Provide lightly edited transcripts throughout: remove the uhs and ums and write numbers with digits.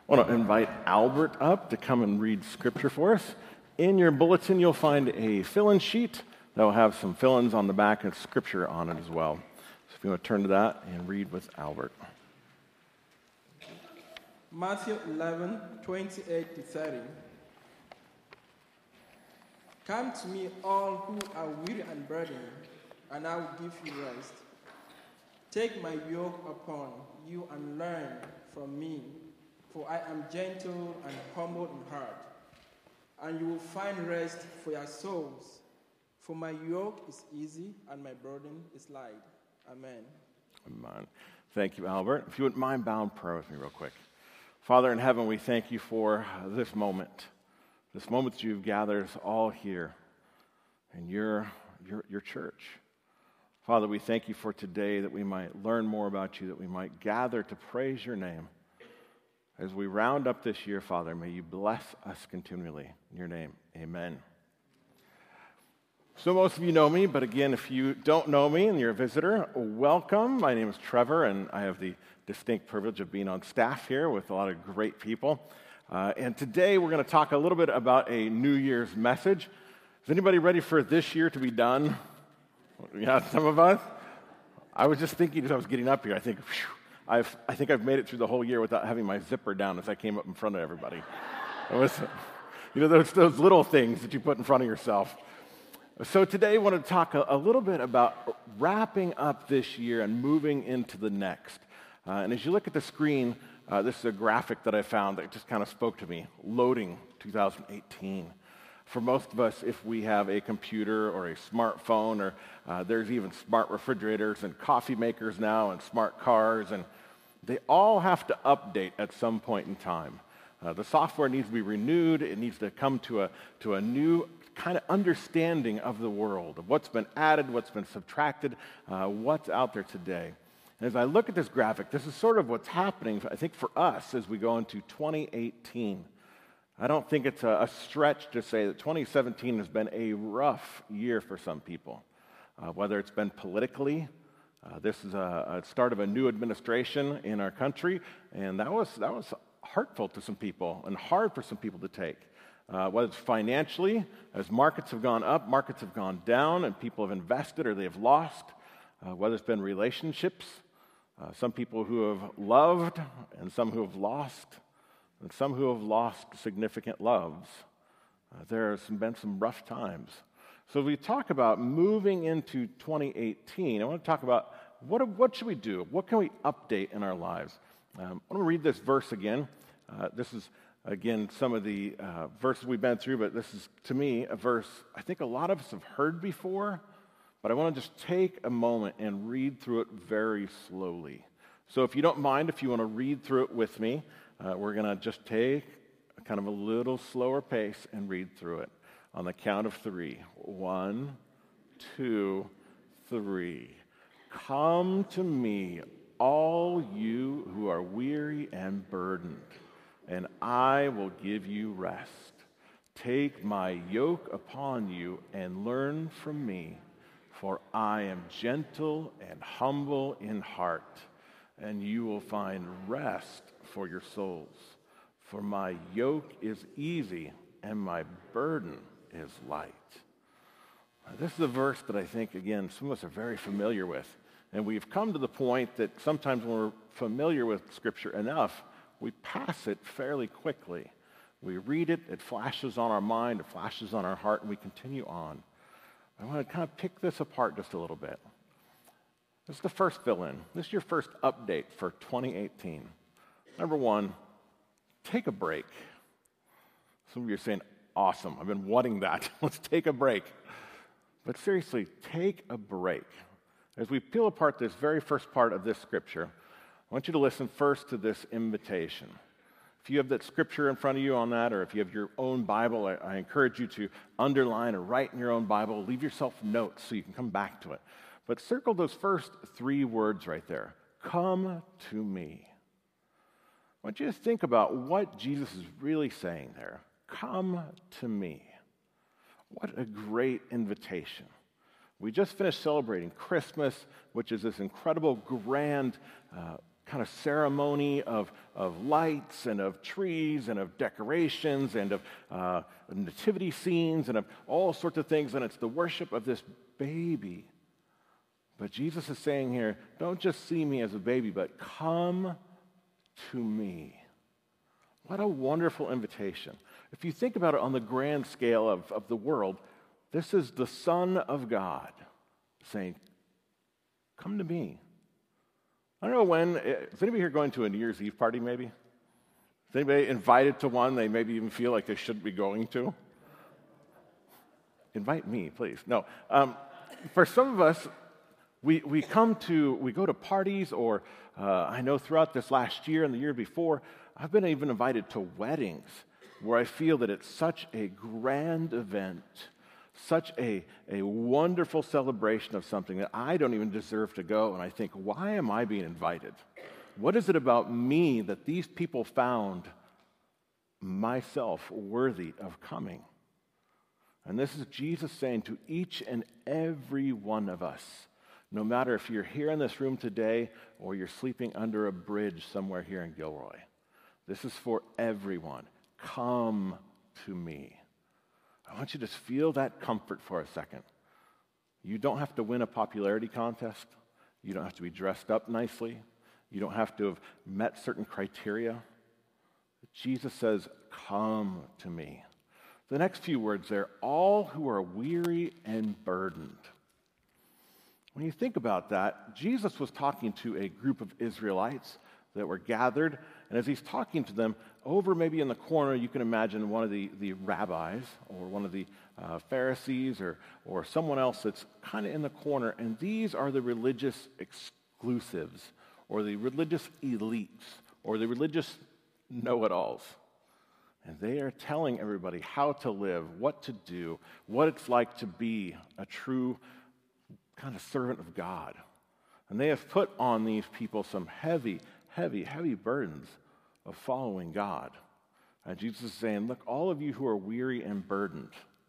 I want to invite Albert up to come and read scripture for us. In your bulletin, you'll find a fill-in sheet that will have some fill-ins on the back and scripture on it as well. So if you want to turn to that and read with Albert. Matthew 11, 28 to 30. Come to me, all who are weary and burdened, and I will give you rest. Take my yoke upon you and learn from me, for I am gentle and humble in heart, and you will find rest for your souls. For my yoke is easy and my burden is light. Amen. Amen. Thank you, Albert. If you wouldn't mind bowing prayer with me real quick. Father in heaven, we thank you for this moment that you've gathered us all here in your church. Father, we thank you for today that we might learn more about you, that we might gather to praise your name. As we round up this year, Father, may you bless us continually. In your name, amen. So most of you know me, but again, if you don't know me and you're a visitor, welcome. My name is Trevor, and I have the distinct privilege of being on staff here with a lot of great people. And today we're going to talk a little bit about a New Year's message. Is anybody ready for this year to be done? Yeah, some of us. I was just thinking as I was getting up here, I think I've made it through the whole year without having my zipper down as I came up in front of everybody. It was, those little things that you put in front of yourself. So today I want to talk a little bit about wrapping up this year and moving into the next. And as you look at the screen, this is a graphic that I found that just kind of spoke to me. Loading 2018. For most of us, if we have a computer or a smartphone, or there's even smart refrigerators and coffee makers now and smart cars, and they all have to update at some point in time. The software needs to be renewed. It needs to come to a new kind of understanding of the world, of what's been added, what's been subtracted, what's out there today. And as I look at this graphic, this is sort of what's happening, I think, for us as we go into 2018. I don't think it's a stretch to say that 2017 has been a rough year for some people, whether it's been politically. This is a start of a new administration in our country, and that was hurtful to some people and hard for some people to take. Whether it's financially, as markets have gone up, markets have gone down, and people have invested or they have lost. Whether it's been relationships, some people who have loved and some who have lost, and some who have lost significant loves. There have been some rough times. So as we talk about moving into 2018, I want to talk about what should we do? What can we update in our lives? I want to read this verse again. This is, again, some of the verses we've been through, but this is, to me, a verse I think a lot of us have heard before, but I want to just take a moment and read through it very slowly. So if you don't mind, if you want to read through it with me, we're going to just take kind of a little slower pace and read through it on the count of 3. 1, 2, 3. Come to me, all you who are weary and burdened, and I will give you rest. Take my yoke upon you and learn from me, for I am gentle and humble in heart, and you will find rest for your souls. For my yoke is easy and my burden is light. This is a verse that I think, again, some of us are very familiar with. And we've come to the point that sometimes when we're familiar with Scripture enough, we pass it fairly quickly. We read it, it flashes on our mind, it flashes on our heart, and we continue on. I want to kind of pick this apart just a little bit. This is the first fill-in. This is your first update for 2018. Number 1, take a break. Some of you are saying, awesome, I've been wanting that. Let's take a break. But seriously, take a break. As we peel apart this very first part of this scripture, I want you to listen first to this invitation. If you have that scripture in front of you on that, or if you have your own Bible, I encourage you to underline or write in your own Bible. Leave yourself notes so you can come back to it. But circle those first 3 words right there. Come to me. I want you to think about what Jesus is really saying there. Come to me. What a great invitation. We just finished celebrating Christmas, which is this incredible, grand kind of ceremony of lights and of trees and of decorations and of nativity scenes and of all sorts of things, and it's the worship of this baby. But Jesus is saying here, don't just see me as a baby, but come to me. What a wonderful invitation. If you think about it on the grand scale of the world, this is the Son of God saying, come to me. I don't know when, is anybody here going to a New Year's Eve party maybe? Is anybody invited to one they maybe even feel like they shouldn't be going to? Invite me, please. No. For some of us, we go to parties, or I know throughout this last year and the year before, I've been even invited to weddings where I feel that it's such a grand event, such a wonderful celebration of something that I don't even deserve to go. And I think, why am I being invited? What is it about me that these people found myself worthy of coming? And this is Jesus saying to each and every one of us, no matter if you're here in this room today or you're sleeping under a bridge somewhere here in Gilroy, this is for everyone. Come to me. I want you to just feel that comfort for a second. You don't have to win a popularity contest. You don't have to be dressed up nicely. You don't have to have met certain criteria. Jesus says, come to me. The next few words there, all who are weary and burdened. When you think about that, Jesus was talking to a group of Israelites that were gathered, and as he's talking to them, over maybe in the corner, you can imagine one of the rabbis or one of the Pharisees or someone else that's kind of in the corner, and these are the religious exclusives or the religious elites or the religious know-it-alls. And they are telling everybody how to live, what to do, what it's like to be a true kind of servant of God. And they have put on these people some heavy, heavy, heavy burdens of following God. And Jesus is saying, look, all of you who are weary and burdened,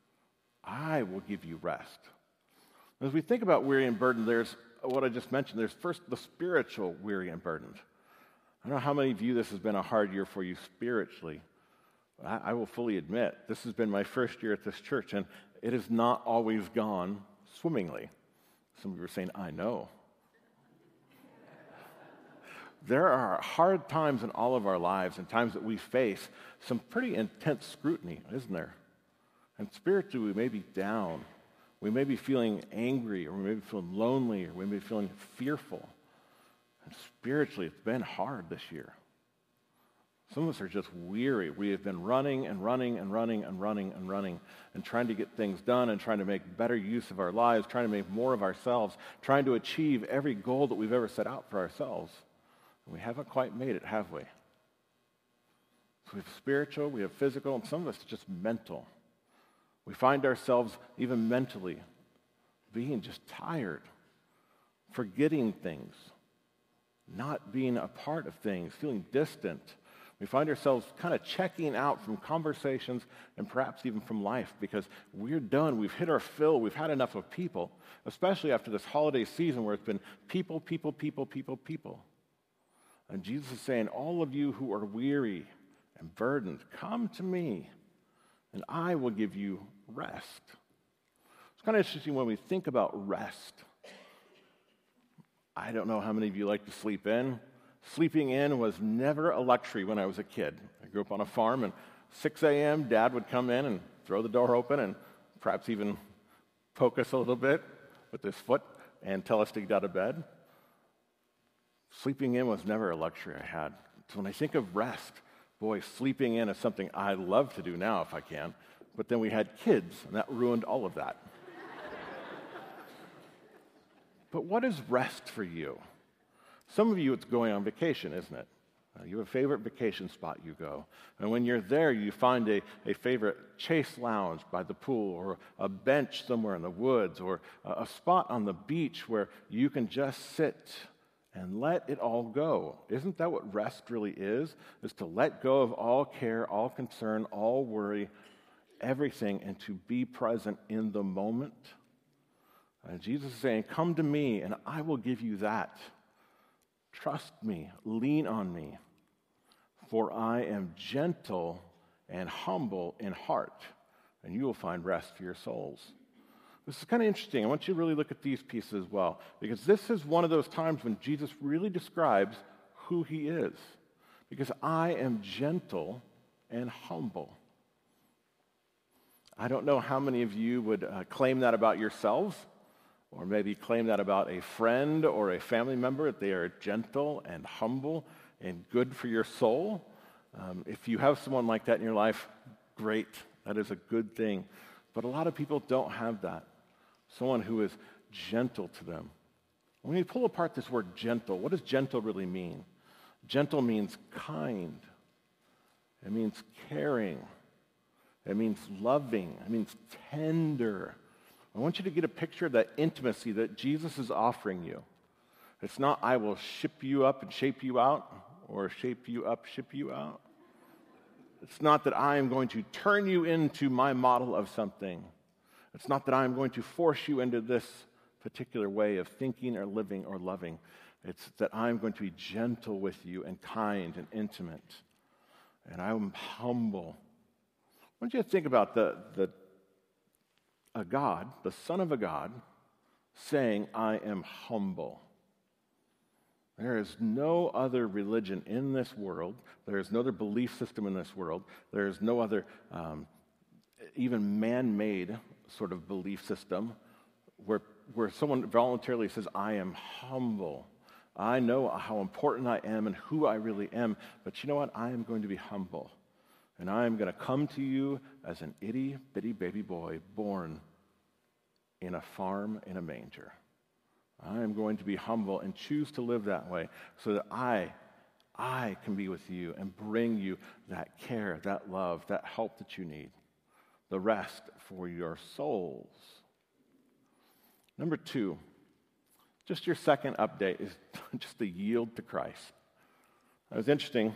I will give you rest. As we think about weary and burdened, there's what I just mentioned. There's first the spiritual weary and burdened. I don't know how many of you this has been a hard year for you spiritually. I will fully admit, this has been my first year at this church, and it has not always gone swimmingly. Some of you are saying, I know. There are hard times in all of our lives and times that we face some pretty intense scrutiny, isn't there? And spiritually, we may be down. We may be feeling angry, or we may be feeling lonely, or we may be feeling fearful. And spiritually, it's been hard this year. Some of us are just weary. We have been running and running and running and running and running and trying to get things done and trying to make better use of our lives, trying to make more of ourselves, trying to achieve every goal that we've ever set out for ourselves. And we haven't quite made it, have we? So we have spiritual, we have physical, and some of us just mental. We find ourselves even mentally being just tired, forgetting things, not being a part of things, feeling distant. We find ourselves kind of checking out from conversations and perhaps even from life because we're done. We've hit our fill. We've had enough of people, especially after this holiday season where it's been people, people, people, people, people. And Jesus is saying, all of you who are weary and burdened, come to me, and I will give you rest. It's kind of interesting when we think about rest. I don't know how many of you like to sleep in. Sleeping in was never a luxury when I was a kid. I grew up on a farm, and 6 a.m., Dad would come in and throw the door open and perhaps even poke us a little bit with his foot and tell us to get out of bed. Sleeping in was never a luxury I had. So when I think of rest, boy, sleeping in is something I love to do now if I can. But then we had kids, and that ruined all of that. But what is rest for you? Some of you, it's going on vacation, isn't it? You have a favorite vacation spot you go. And when you're there, you find a favorite chase lounge by the pool or a bench somewhere in the woods or a spot on the beach where you can just sit and let it all go. Isn't that what rest really is? Is to let go of all care, all concern, all worry, everything, and to be present in the moment. And Jesus is saying, come to me and I will give you that. Trust me, lean on me, for I am gentle and humble in heart, and you will find rest for your souls. This is kind of interesting. I want you to really look at these pieces as well, because this is one of those times when Jesus really describes who he is. Because I am gentle and humble. I don't know how many of you would claim that about yourselves, or maybe claim that about a friend or a family member, that they are gentle and humble and good for your soul. If you have someone like that in your life, great. That is a good thing. But a lot of people don't have that. Someone who is gentle to them. When you pull apart this word gentle, what does gentle really mean? Gentle means kind. It means caring. It means loving. It means tender. I want you to get a picture of that intimacy that Jesus is offering you. It's not, I will ship you up and shape you out, or shape you up, ship you out. It's not that I am going to turn you into my model of something. It's not that I am going to force you into this particular way of thinking or living or loving. It's that I'm going to be gentle with you and kind and intimate. And I'm humble. I want you to think about a God, the Son of a God, saying, I am humble. There is no other religion in this world. There is no other belief system in this world. There is no other even man-made sort of belief system where someone voluntarily says, I am humble. I know how important I am and who I really am, but you know what? I am going to be humble. And I am going to come to you as an itty-bitty baby boy born in a farm in a manger. I am going to be humble and choose to live that way so that I can be with you and bring you that care, that love, that help that you need. The rest for your souls. Number 2, just your second update is just to yield to Christ. It was interesting.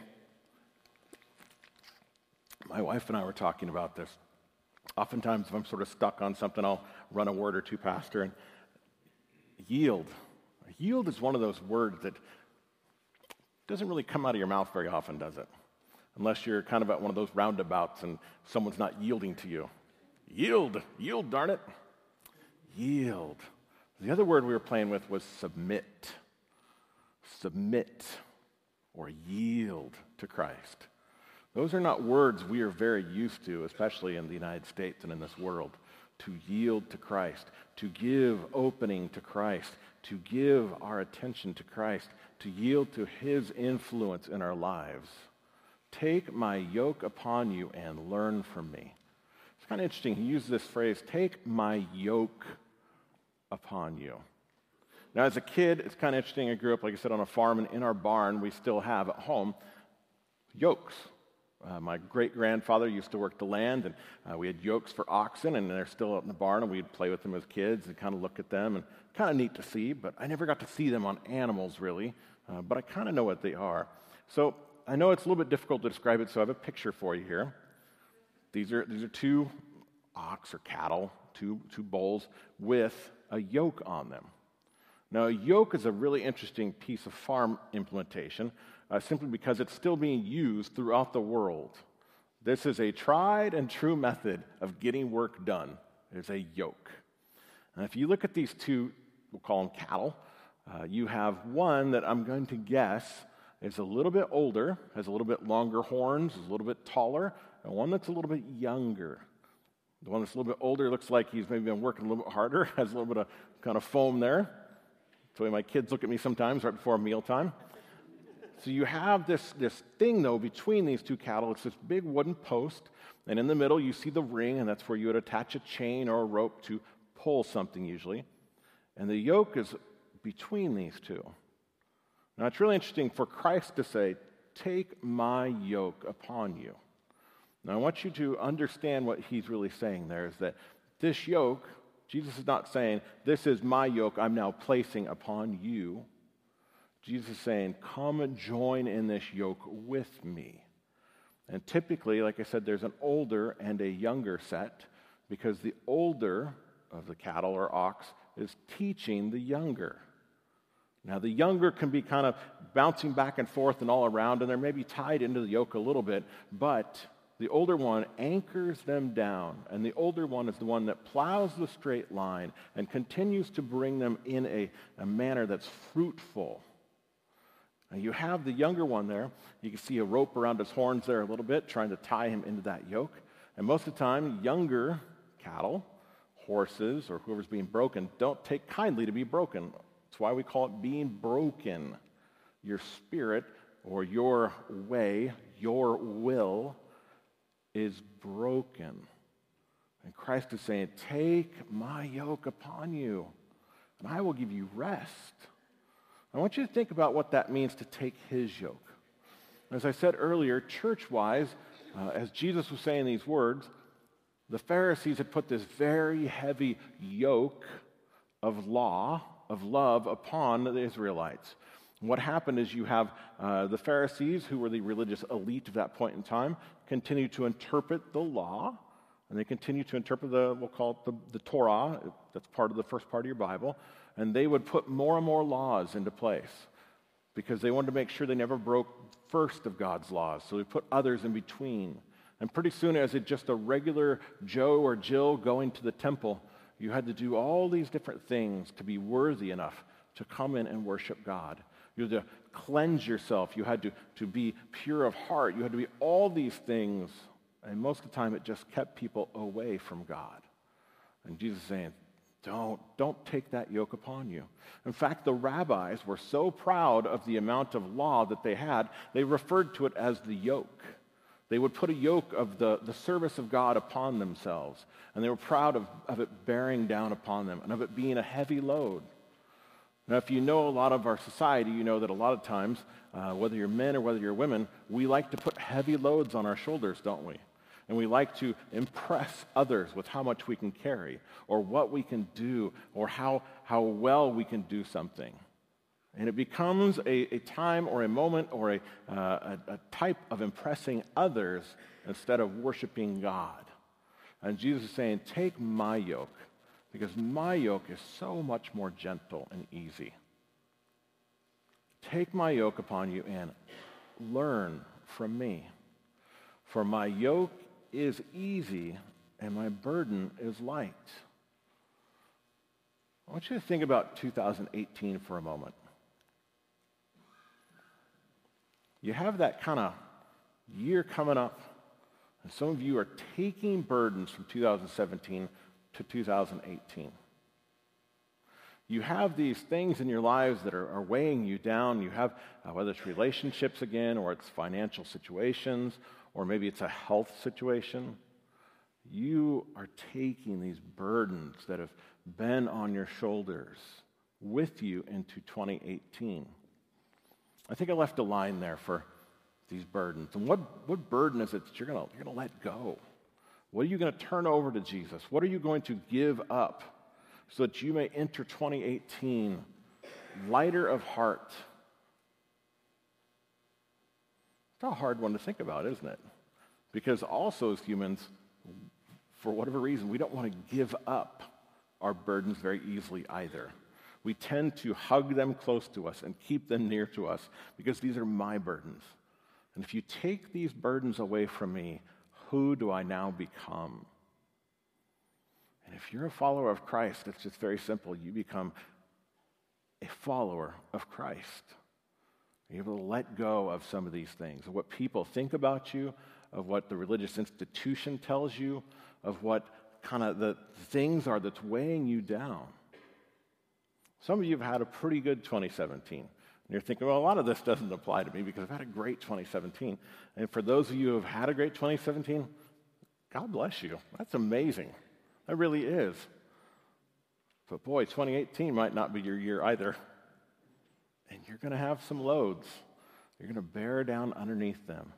My wife and I were talking about this. Oftentimes, if I'm sort of stuck on something, I'll run a word or two past her. And yield. Yield is one of those words that doesn't really come out of your mouth very often, does it? Unless you're kind of at one of those roundabouts and someone's not yielding to you. Yield, darn it. Yield. The other word we were playing with was submit. Submit or yield to Christ. Those are not words we are very used to, especially in the United States and in this world. To yield to Christ, to give opening to Christ, to give our attention to Christ, to yield to his influence in our lives. Take my yoke upon you and learn from me. It's kind of interesting. He used this phrase, take my yoke upon you. Now, as a kid, it's kind of interesting. I grew up, like I said, on a farm, and in our barn, we still have at home yokes. My great-grandfather used to work the land, and we had yokes for oxen, and they're still out in the barn, and we'd play with them as kids and kind of look at them, and kind of neat to see, but I never got to see them on animals, really, but I kind of know what they are. So I know it's a little bit difficult to describe it, so I have a picture for you here. These are 2 ox or cattle, two bulls with a yoke on them. Now, a yoke is a really interesting piece of farm implementation, simply because it's still being used throughout the world. This is a tried and true method of getting work done, is a yoke. And if you look at these 2, we'll call them cattle, you have one that I'm going to guess is a little bit older, has a little bit longer horns, is a little bit taller, and one that's a little bit younger. The one that's a little bit older looks like he's maybe been working a little bit harder, has a little bit of kind of foam there. That's the way my kids look at me sometimes right before mealtime. So you have this thing, though, between these 2 cattle. It's this big wooden post, and in the middle you see the ring, and that's where you would attach a chain or a rope to pull something usually. And the yoke is between these 2. Now, it's really interesting for Christ to say, take my yoke upon you. Now, I want you to understand what he's really saying there is that this yoke, Jesus is not saying, this is my yoke I'm now placing upon you. Jesus is saying, come and join in this yoke with me. And typically, like I said, there's an older and a younger set because the older of the cattle or ox is teaching the younger. Now, the younger can be kind of bouncing back and forth and all around, and they're maybe tied into the yoke a little bit, but the older one anchors them down, and the older one is the one that plows the straight line and continues to bring them in a manner that's fruitful. Now, you have the younger one there. You can see a rope around his horns there a little bit, trying to tie him into that yoke. And most of the time, younger cattle, horses, or whoever's being broken, don't take kindly to be broken. That's why we call it being broken. Your spirit, or your way, your will, is broken. And Christ is saying, take my yoke upon you, and I will give you rest. I want you to think about what that means to take his yoke. As I said earlier, church-wise, as Jesus was saying these words, the Pharisees had put this very heavy yoke of law, of love, upon the Israelites. What happened is you have the Pharisees, who were the religious elite of that point in time, continue to interpret the law, and they continue to interpret we'll call it the Torah. That's part of the first part of your Bible. And they would put more and more laws into place because they wanted to make sure they never broke first of God's laws. So they put others in between. And pretty soon, as it's just a regular Joe or Jill going to the temple, you had to do all these different things to be worthy enough to come in and worship God. You had to cleanse yourself. You had to be pure of heart. You had to be all these things. And most of the time, it just kept people away from God. And Jesus is saying, don't take that yoke upon you. In fact, the rabbis were so proud of the amount of law that they had, they referred to it as the yoke. They would put a yoke of the service of God upon themselves, and they were proud of it bearing down upon them and of it being a heavy load. Now, if you know a lot of our society, you know that a lot of times, whether you're men or whether you're women, we like to put heavy loads on our shoulders, don't we? And we like to impress others with how much we can carry or what we can do or how well we can do something. And it becomes a time or a moment or a type of impressing others instead of worshiping God. And Jesus is saying, take my yoke, because my yoke is so much more gentle and easy. Take my yoke upon you and learn from me. For my yoke is easy and my burden is light. I want you to think about 2018 for a moment. You have that kind of year coming up, and some of you are taking burdens from 2017 to 2018. You have these things in your lives that are weighing you down. You have, whether it's relationships again, or it's financial situations, or maybe it's a health situation. You are taking these burdens that have been on your shoulders with you into 2018. I think I left a line there for these burdens. And what burden is it that you're going to let go? What are you going to turn over to Jesus? What are you going to give up so that you may enter 2018 lighter of heart? It's a hard one to think about, isn't it? Because also as humans, for whatever reason, we don't want to give up our burdens very easily either. We tend to hug them close to us and keep them near to us because these are my burdens. And if you take these burdens away from me, who do I now become? And if you're a follower of Christ, it's just very simple. You become a follower of Christ. You're able to let go of some of these things, of what people think about you, of what the religious institution tells you, of what kind of the things are that's weighing you down. Some of you have had a pretty good 2017. And you're thinking, well, a lot of this doesn't apply to me because I've had a great 2017. And for those of you who have had a great 2017, God bless you. That's amazing. That really is. But boy, 2018 might not be your year either. And you're going to have some loads. You're going to bear down underneath them.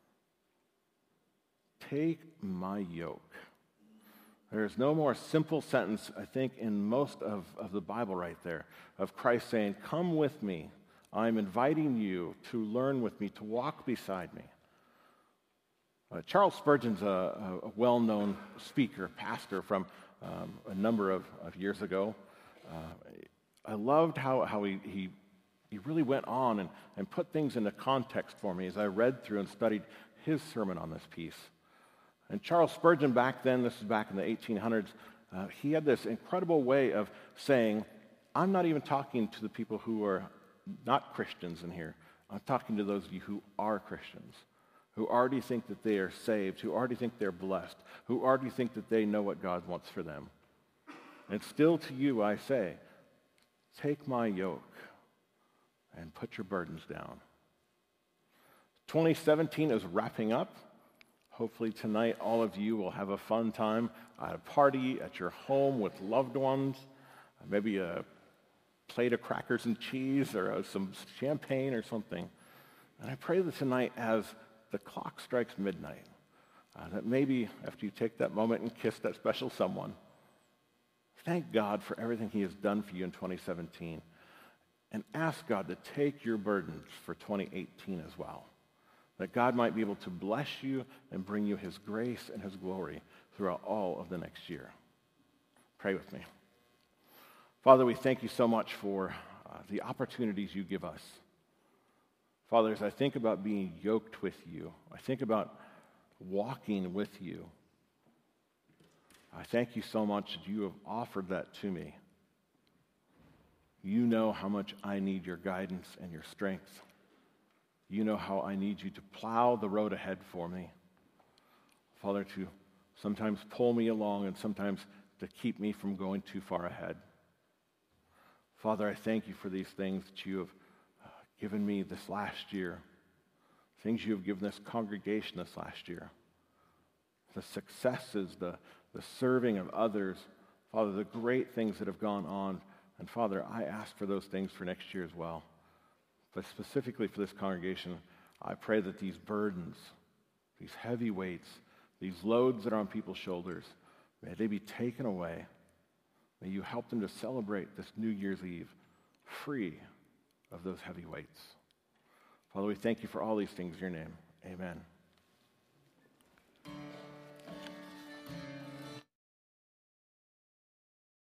Take my yoke. There's no more simple sentence, I think, in most of the Bible right there, of Christ saying, come with me. I'm inviting you to learn with me, to walk beside me. Charles Spurgeon's a well-known speaker, pastor from a number of years ago. I loved how he he really went on and put things into context for me as I read through and studied his sermon on this piece. And Charles Spurgeon back then, this is back in the 1800s, he had this incredible way of saying, I'm not even talking to the people who are not Christians in here. I'm talking to those of you who are Christians, who already think that they are saved, who already think they're blessed, who already think that they know what God wants for them. And still to you I say, take my yoke and put your burdens down. 2017 is wrapping up. Hopefully tonight all of you will have a fun time at a party at your home with loved ones, maybe a plate of crackers and cheese or some champagne or something. And I pray that tonight as the clock strikes midnight, that maybe after you take that moment and kiss that special someone, thank God for everything he has done for you in 2017 and ask God to take your burdens for 2018 as well, that God might be able to bless you and bring you his grace and his glory throughout all of the next year. Pray with me. Father, we thank you so much for the opportunities you give us. Father, as I think about being yoked with you, I think about walking with you, I thank you so much that you have offered that to me. You know how much I need your guidance and your strength. You know how I need you to plow the road ahead for me. Father, to sometimes pull me along and sometimes to keep me from going too far ahead. Father, I thank you for these things that you have given me this last year, things you have given this congregation this last year, the successes, the serving of others, Father, the great things that have gone on. And Father, I ask for those things for next year as well. But specifically for this congregation, I pray that these burdens, these heavy weights, these loads that are on people's shoulders, may they be taken away. May you help them to celebrate this New Year's Eve free of those heavy weights. Father, we thank you for all these things in your name. Amen.